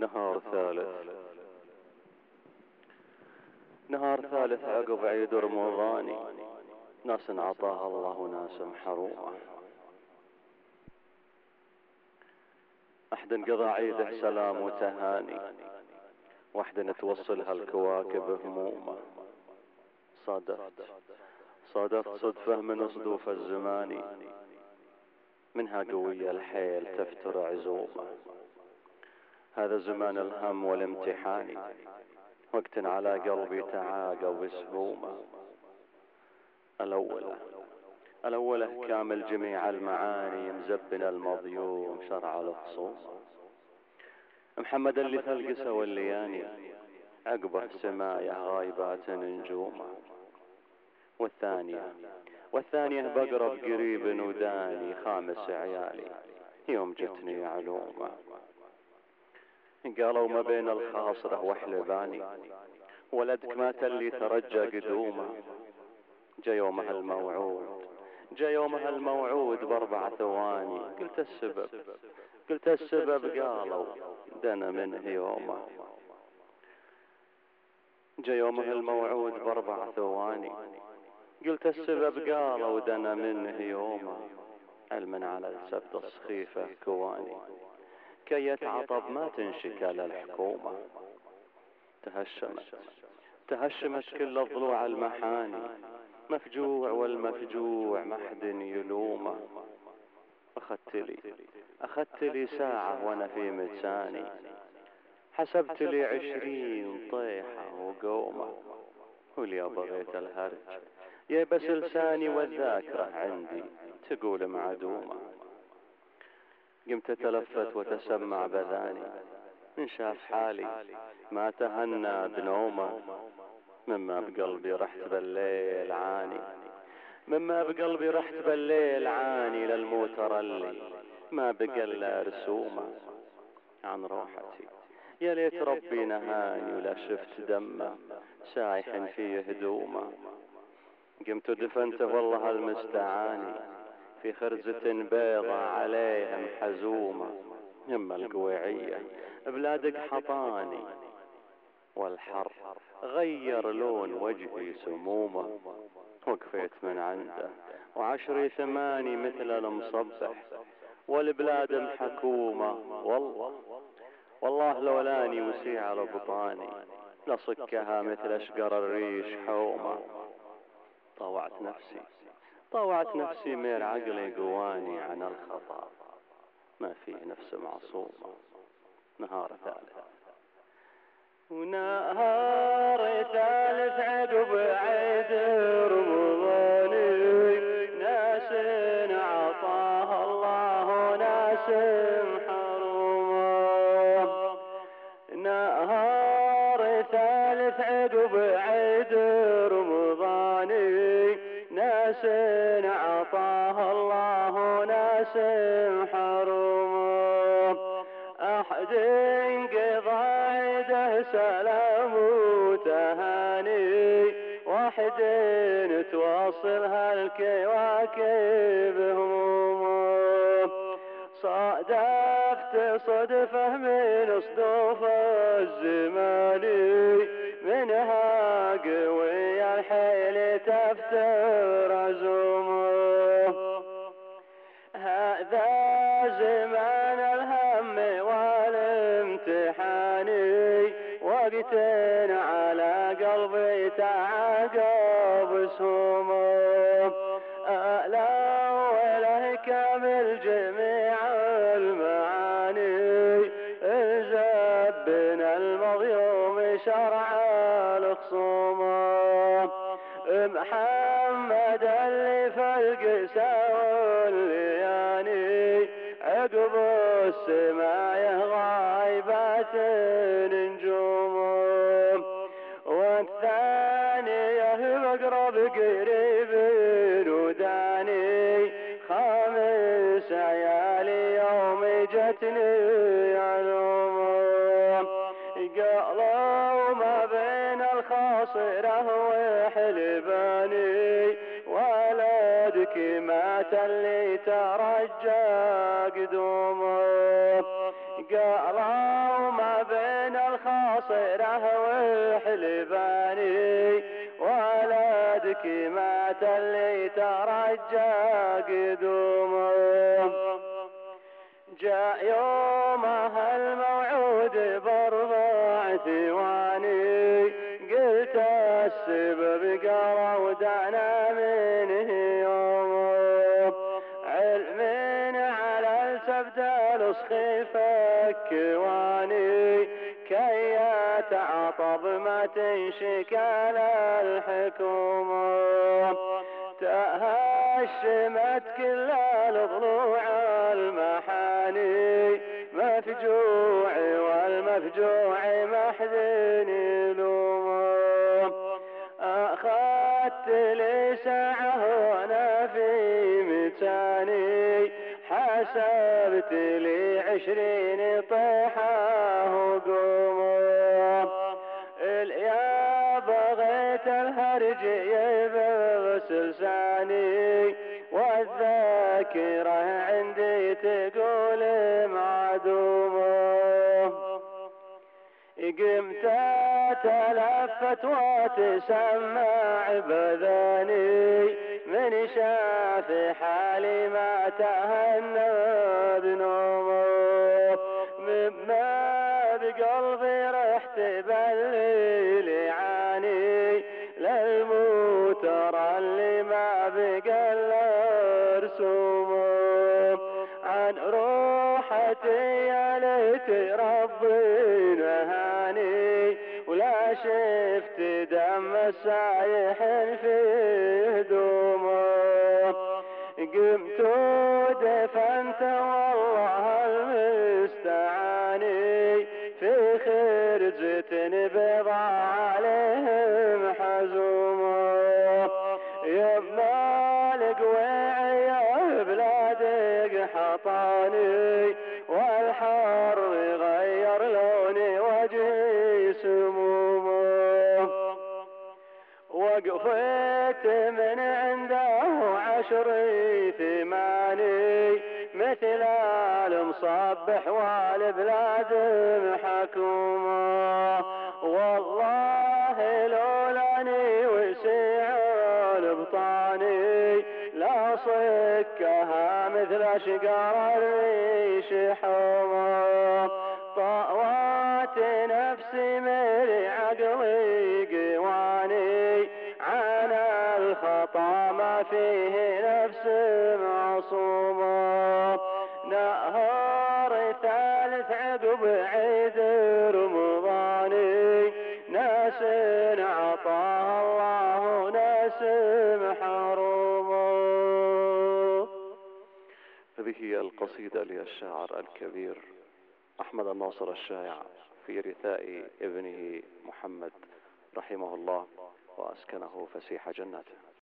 نهار ثالث عقب عيد رمضاني، ناس عطاها الله وناس محرومة. احد انقضى عيده سلام وتهاني، واحد توصلها الكواكب همومه. صادفت صدفة من صدوف الزمان، منها قوية الحيل تفتر عزومه. هذا زمان الهم والامتحان، وقت على قلبي تعاقى بسهومه. الأولى كامل جميع المعاني، مزبن المضيوم شرع الخصوم. محمد اللي ثلقسه واللياني، عقبه سمايه غايبات نجومه. والثانية بقرب قريب وداني، خامس عيالي يوم جتني علومه. قالوا ما بين الخاصرة وحلباني، ولدك مات اللي ترجى قدومه. جا يومها الموعود ب4 ثواني، قلت السبب قالوا دنا منه يومه. جا يومها الموعود ب4 ثواني، قلت السبب قالوا دنا منه يومه. علما على السبت السخيفة كواني، كي يتعطب ما تنشكل الحكومة. تهشمت كل الضلوع المحاني، مفجوع والمفجوع محد يلومه. أخذت لي ساعة وانا في متساني، حسبت لي 20 طيحة وقومة. وليا بغيت الهرج يبس لساني، والذاكرة عندي تقول معدومة. قمت تلفت وتسمع بذاني، من شاف حالي ما تهنى بنومه. مما بقلبي رحت بالليل عاني للموت رلي، ما بقى رسومه. عن روحتي يا ليت ربي نهاني، ولا شفت دمه سايح في هدومه. قمت دفنته والله المستعاني، في خرزة بيضة عليها محزومة. يما القويعية بلادك حطاني، والحر غير لون وجهي سمومه. وقفيت من عنده وعشري 8 مثل المصبح، والبلاد محكومة. والله لولاني وسيع لبطاني، لصكها مثل اشقر الريش حومة. طوعت نفسي مير عقلي قواني عن الخطأ، ما فيه نفس معصومة. نهار ثالث عقب عيد رمضاني، ناس عطاها الله ناس محرومة. نهار ثالث عقب عيد رمضاني، ناس عطاها الله ناس محرومة. أحد انقضى عيده سلام وتهاني، واحد توصلها الكواكب همومه. صادفت صدفة من صدوف الزمان، منها قوي الحيل تفتر عزومه. هذا زمان الهم والامتحان، وقت على قلبي تعاقب سهومه. الأولى كامل جميع المعاني، زبن المضيوم شرع الخصومه. محمد اللي فالقسا واللياني، عقب السمايه غايبات نجومه. والثانية بقرب قريب وداني، خامس عيالي يوم جتني علومه. قالوا ما بين الخاصرة وحلباني، ولدك مات اللي ترجى قدومه. قالوا ما بين ناصره وحلباني، ولدك مات اللي ترجى قدومه. جاء يومها الموعود ب4 ثواني، قلت السبب قرا ودانا منه يومه. علم على السبت السخيف كواني، كي يتعاطب ما تنشكل الحكومة. تهشمت كل الضلوع المحاني، مفجوع والمفجوع محزن يلومه. أخذت لي ساعة وانا في متاني، حسبت لي 20 طيحة وقومه. يا بغيت الهرج يبس لساني، والذاكرة عندي تقول معدومه. قمت تلفت وتسمع بذاني، من شاف حالي ما تهنى بنومه. مما بقلبي رحت بالليل يعاني، للموتر اللي ما بقى الا رسومه. عن روحتي يا ليت ربي نهاني، ولا شفت دم السايح في هدومه. قمت ودفنت والله المستعاني، في خرجة بيضا عليهم حزومه. يما القويع يا بلادك حطاني، والحر غير لوني وجهي سمومه. وقفت من عنده 10 ثماني، مثل المصبح والبلاد محكومه. والله لولاني وسيع البطاني، لا صكها مثل شقر الريش حومه. طوات نفسي من عقلي قواني، عن الخطا ما فيه نفس معصومه. نهار ثالث عقب عيد رمضاني، ناس عطاها الله ناس محرومه. هذه القصيدة للشاعر الكبير أحمد الناصر الشايع في رثاء ابنه محمد رحمه الله، وأسكنه فسيح جناته.